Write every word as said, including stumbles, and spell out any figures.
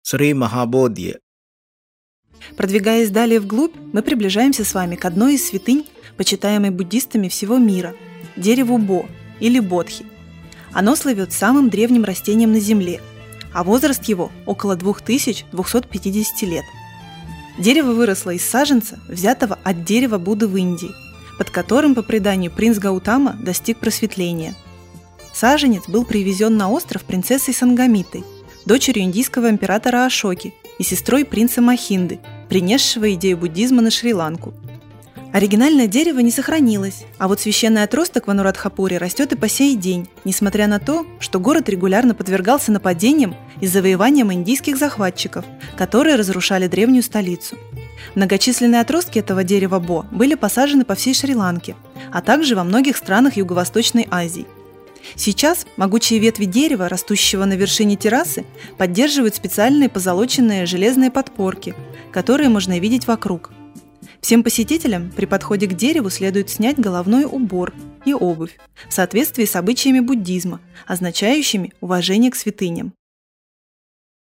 Sri Mahabodhi. Продвигаясь далее вглубь, мы приближаемся с вами к одной из святынь, почитаемой буддистами всего мира – дереву Бо или Бодхи. Оно слывет самым древним растением на Земле, а возраст его около две тысячи двести пятьдесят лет. Дерево выросло из саженца, взятого от дерева Будды в Индии, под которым, по преданию, принц Гаутама достиг просветления. Саженец был привезен на остров принцессой Сангамитой, дочерью индийского императора Ашоки и сестрой принца Махинды, принесшего идею буддизма на Шри-Ланку. Оригинальное дерево не сохранилось, а вот священный отросток в Анурадхапуре растет и по сей день, несмотря на то, что город регулярно подвергался нападениям и завоеваниям индийских захватчиков, которые разрушали древнюю столицу. Многочисленные отростки этого дерева Бо были посажены по всей Шри-Ланке, а также во многих странах Юго-Восточной Азии. Сейчас могучие ветви дерева, растущего на вершине террасы, поддерживают специальные позолоченные железные подпорки, которые можно видеть вокруг. Всем посетителям при подходе к дереву следует снять головной убор и обувь в соответствии с обычаями буддизма, означающими уважение к святыням.